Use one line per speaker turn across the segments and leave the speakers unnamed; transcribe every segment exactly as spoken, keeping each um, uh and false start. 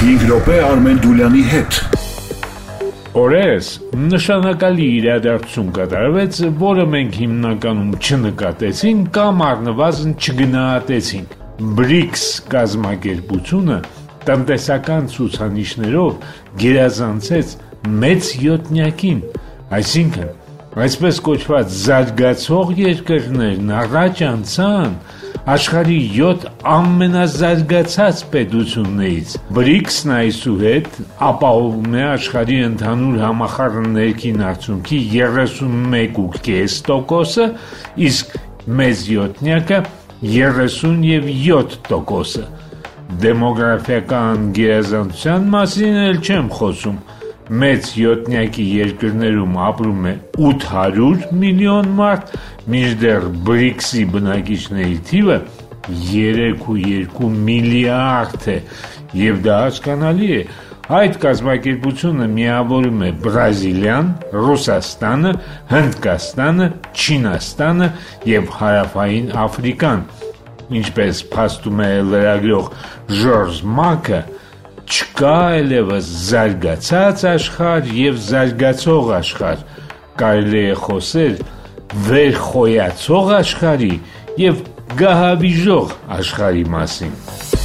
հինգ րոպե Արմեն Դուլյանի հետ։
Օրես նշանակալի իրադարձություն կատարվեց, որը մենք հիմնականում չնկատեցինք կամ առնվազն չգնահատեցինք։ բրիկս կազմակերպությունը տնտեսական ցուցանիշներով գերազանցեց մեծ յոթնյակին, այսինքն այսպես կոչված զարգացող երկրներն առաջ անցան աշխարհի յոթ ամենազարգացած պետություններից։ բրիկսն այսուհետ ապահովում է աշխարհի ընդհանուր համախառն ներքին արդյունքի երեսունմեկ ու կես տոկոսը, իսկ մեծ յոթնյակը երեսուն և յոթ տոկոսը։ Դեմոգրաֆիական գերազանցության մասին էլ չեմ խոսում։ Մեծ յոթնյակի երկրներում ապրում է ութ հարյուր միլիոն մարդ, մինչդեռ բրիկսի բնակիչների թիվը երեք ու երկու միլիարդ է, և դա հասկանալի է։ Այդ կազմակերպությունը միավորում է Բրազիլիան, Ռուսաստանը, Հնդկաստանը, Չինաստանը և Հարավային Աֆրիկան։ Ինչպես փաստում է լրագրող Ժորժ Մակը, չկա այլևս զարգացած աշխարհ և զարգացող աշխարհ, կարելի է խոսել վերխոյացող աշխարհի և գահավիժող աշխարհի մասին։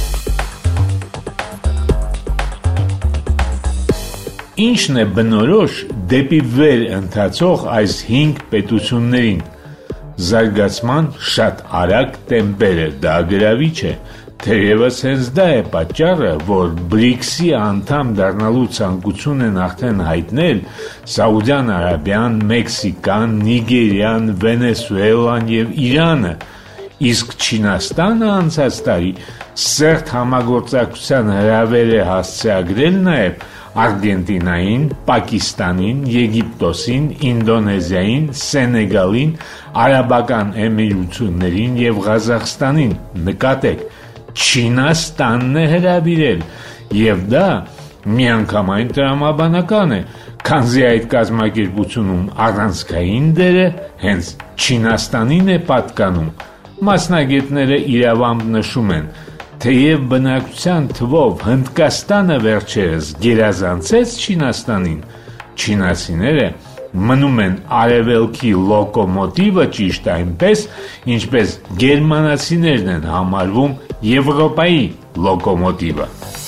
Ինչն է բնորոշ դեպի վեր ընթացող այս հինգ պետություններին։ Զարգացման շատ արագ տեմպերը, դա գրավիչ է, թերևս հենց դա է պատճառը, որ բրիկսի անդամ դառնալու ցանկություն են արդեն հայտնել Սաուդյան Արաբիան, Մեքսիկան, Նիգերիան, Վենեսուելան և Իրանը, իսկ Չինաստանը անցած տարի սերտ համագործակցության հրավեր է հասցեագրել նաև Արգենտինային, Պակիստանին, Եգիպտոսին, Ինդոնեզիային, Սենեգալին, Արաբական Էմիրություններին և Ղազախստանին։ Նկատեք, Չինաստանն է հրավիրել, և դա միանգամայն տրամաբանական է, քանզի այդ կազմակերպությունում առանցքային դերը հենց Չինաստանին է պատկանում։ Մասնագետները իրավամբ նշում են, թեև բնակչության թվով Հնդկաստանը վերջերս գերազանցեց Չինաստանին, չինացիները մնում են արևելքի լոկոմոտիվը ճիշտ այնպես, ինչպես գերմանացիներն են համարվում Եվրոպայի լոկոմոտիվը։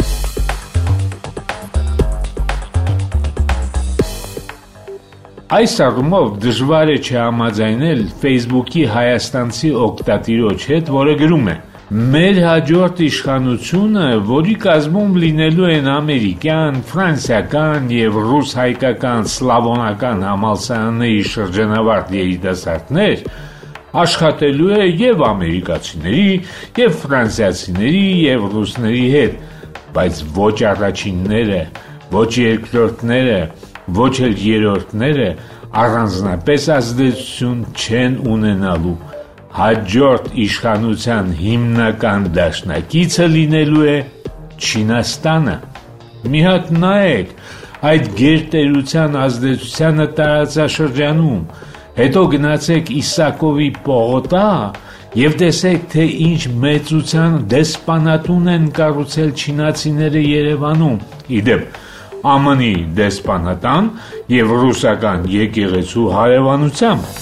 Այս առումով դժվար է չհամաձայնել Facebook-ի հայաստանցի օգտատիրոջ հետ, որը գրում է. Մեր հաջորդ իշխանությունը, որի կազմում լինելու են ամերիկյան, ֆրանսիական և ռուս-հայկական սլավոնական համալսարանների շրջանավարտ երիտասարդներ, աշխատելու է և ամերիկացիների, և ֆրանսիացիների, և ռուսների հետ, բայց ոչ առաջինները, ոչ երկրորդները, ոչ էլ երրորդները առանձնապես ազդեցություն չեն ունենալու։ Հաջորդ իշխանության հիմնական դաշնակիցը լինելու է Չինաստանը։ Մի հատ նայեք այդ գերտերության ազդեցությանը տարածաշրջանում, հետո գնացեք Իսակովի պողոտա և տեսեք, թե ինչ մեծության դեսպանատուն են կառուցել չինացիները Երևանում, իդեպ ԱՄՆ-ի դեսպանատան և ռուսական եկեղեցու հարևանությամբ։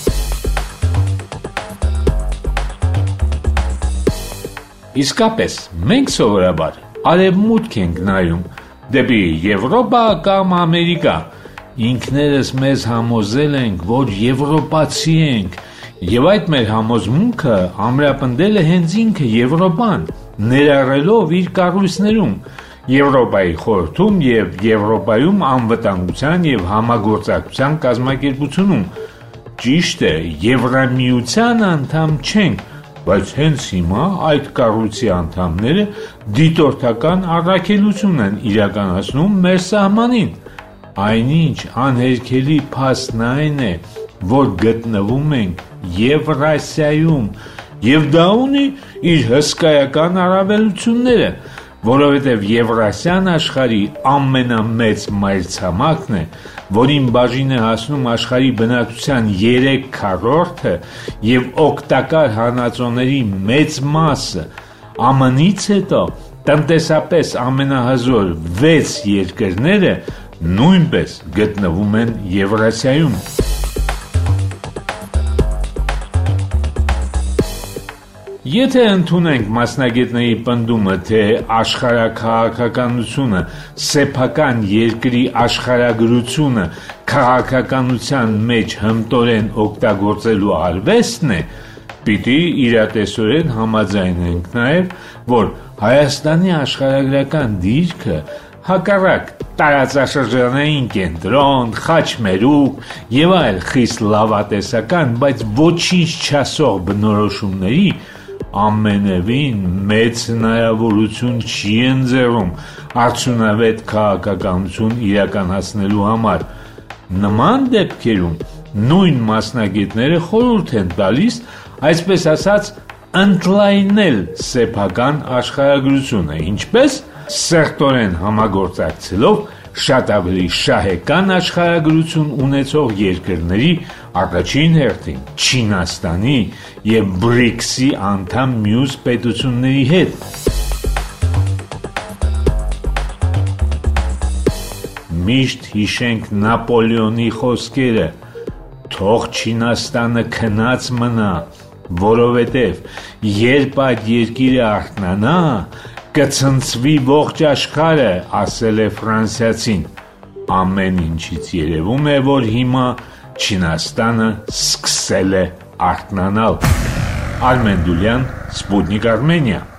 Իսկապես, մենք սովորաբար արևմուտք ենք նայում, դեպի Եվրոպա կամ Ամերիկա, ինքներս մեզ համոզել ենք, որ եվրոպացի ենք, և այդ մեր համոզմունքը ամրապնդել է հենց ինքը Եվրոպան, ներառելով իր կառույցներում, Եվրոպայի խորհրդում և Եվրոպայում անվտանգության և համագործակցության կազմակերպությունում։ Ճիշտ է, Եվրամիության անդամ չենք, բայց հենց հիմա այդ կառույցի անդամները դիտորդական առաքելություն են իրականացնում մեր սահմանին։ Այնինչ անհերքելի փաստն այն է, որ գտնվում ենք Եվրասիայում, և դա ունի իր հսկայական առավելությունները, որովհետև Եվրասիան աշխարհի ամենամեծ մայրցամաքն է, որին բաժին է հասնում աշխարհի բնակչության երեք քառորդը և օգտակար հանածոների մեծ մասը, ԱՄՆ-ից հետո տնտեսապես ամենահզոր վեց երկրները նույնպես գտնվում են Եվրասիայում։ Եթե ընդունենք մասնագետների պնդումը, թե աշխարհաքաղաքականությունը, սեփական երկրի աշխարհագրությունը քաղաքականության մեջ հմտորեն օգտագործելու արվեստն է, պիտի իրատեսորեն համաձայնենք նաև, որ Հայաստանի աշխարհագրական դիրքը հակառակ տարածաշրջանային կենտրոն, խաչմերուկ եւ այլ խիստ լավատեսական, բայց ոչինչ չասող բնորոշումների ամենևին մեծ հնարավորություն չի ընձեռում արդյունավետ քաղաքականություն իրականացնելու համար։ Նման դեպքերում նույն մասնագետները խորհուրդ են տալիս, այսպես ասած, ընդլայնել սեփական աշխարհագրությունը, ինչպես սերտորեն համագործակցելով շատ ավելի շահեկան աշխարհագրություն ունեցող երկրների, առաջին հերթին Չինաստանի եւ բրիքսի անդամ մյուս պետությունների հետ։ Միշտ հիշենք Նապոլեոնի խոսքերը. թող Չինաստանը քնած մնա, որովհետև երբ այդ երկիրը արթնանա, կցնցվի ողջ աշխարհը, ասել է ֆրանսիացին։ Ամեն ինչից երևում է, որ հիմա Չինաստանը սկսել է արթնանալ։ Արմեն Դուլյան, Սպուտնիկ Արմենիա։